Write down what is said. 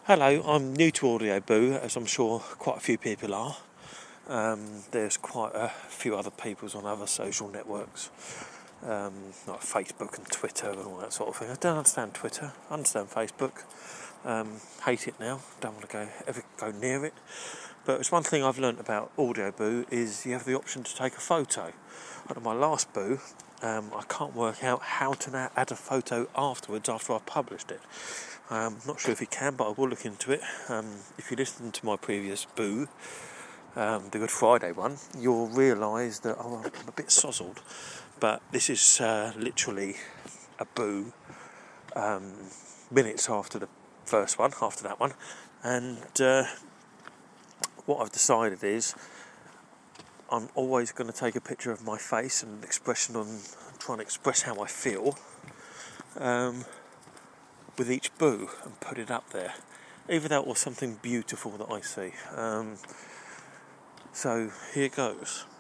Hello, I'm new to Audio Boo, as I'm sure quite a few people are. There's quite a few other peoples on other social networks, like Facebook and Twitter and all that sort of thing. I don't understand Twitter, I understand Facebook. Hate it now, don't want to ever go near it. But it's one thing I've learnt about Audio Boo is you have the option to take a photo. Under my last Boo, I can't work out how to now add a photo afterwards after I've published it. Not sure if you can, but I will look into it. If you listen to my previous Boo, the Good Friday one, you'll realise that I'm a bit sozzled. But this is literally a Boo minutes after the first one, after that one. And what I've decided is I'm always going to take a picture of my face and expression on trying to express how I feel with each Boo and put it up there, either that or something beautiful that I see. So here goes.